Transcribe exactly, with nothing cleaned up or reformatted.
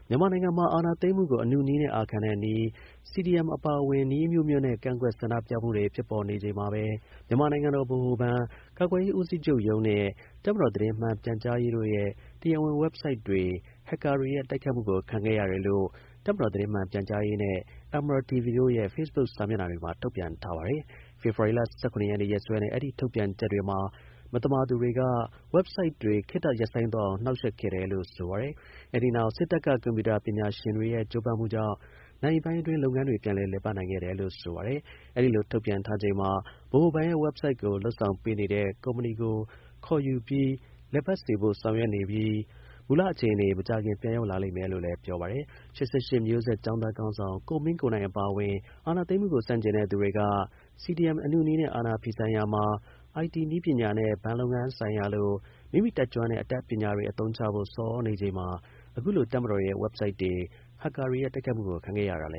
မြန်မာနိုင်ငံမှာ အာဏာသိမ်းမှုကို အနုနည်းနဲ့ အာခံတဲ့နည်း စီဒီအမ် အပါအဝင် နည်းအမျိုးမျိုးနဲ့ ကန့်ကွက် ဆန္ဒပြမှုတွေ ဖြစ်ပေါ်နေချိန်မှာပဲ မြန်မာနိုင်ငံတော် ဗဟိုဘဏ်၊ ကာကွယ်ရေး ဦးစီးချုပ်ရုံးနဲ့ တပ်မတော် သတင်းမှန် ပြန်ကြားရေးတို့ရဲ့ တရားဝင် ဝက်ဘ်ဆိုက်တွေ ဟက်ကာတွေရဲ့ တိုက်ခိုက်မှုကို ခံခဲ့ရတယ်လို့ တပ်မတော် သတင်းမှန် ပြန်ကြားရေးနဲ့ Emirates တီဗီ တို့ရဲ့ Facebook စာမျက်နှာတွေမှာ ထုတ်ပြန်ထားပါတယ်။ ဖေဖော်ဝါရီလ ၁၇ ရက်နေ့ ရက်စွဲနဲ့ အဲဒီ ထုတ်ပြန်ချက်တွေမှာ မသမာသူတွေက ဝက်ဘ်ဆိုက်တွေ ခေတ္တ ရပ်ဆိုင်းသွားအောင် နှောင့်ယှက်ခဲ့တယ်လို့ ဆိုပါတယ်။ အဲဒီနောက် စစ်တပ်က ကွန်ပျူတာ ပညာရှင်တွေရဲ့ ကြိုးပမ်းမှုကြောင့် နာရီပိုင်းအတွင်း လုပ်ငန်းတွေ ပြန်လည် လည်ပတ်နိုင်ခဲ့တယ်လို့ ဆိုပါတယ်။ အဲဒီလို ထုတ်ပြန်ထားချိန်မှာ ဗဟိုဘဏ်ရဲ့ ဝက်ဘ်ဆိုက်ကို လုပ်ဆောင်ပေးနေတဲ့ ကုမ္ပဏီကို ခေါ်ယူပြီး လည်ပတ်စေဖို့ ဆောင်ရွက်နေပြီး မူလ အခြေအနေ မကြာခင် ပြန်ရောက်လာလိမ့်မယ်လို့လည်း ပြောပါတယ်။ ၈၈ မျိုးဆက် ကျောင်းသား ခေါင်းဆောင် ကိုမင်းကိုနိုင် အပါအဝင် အာဏာသိမ်းမှုကို ဆန့်ကျင်တဲ့သူတွေက စီဒီအမ် အနုနည်းနဲ့ အာဏာ ဖီဆန်ရာမှာ အိုင်တီ နည်းပညာနဲ့ ဘဏ်လုပ်ငန်းဆိုင်ရာလို မိမိ တတ်ကျွမ်းတဲ့ အတတ်ပညာတွေ အသုံးချဖို့ ဆော်သြနေချိန်မှာ အခုလို တပ်မတော်ရဲ့ ဝက်ဘ်ဆိုက်တွေ ဟက်ကာတွေရဲ့ တိုက်ခိုက်မှုကို ခံခဲ့ရတာလ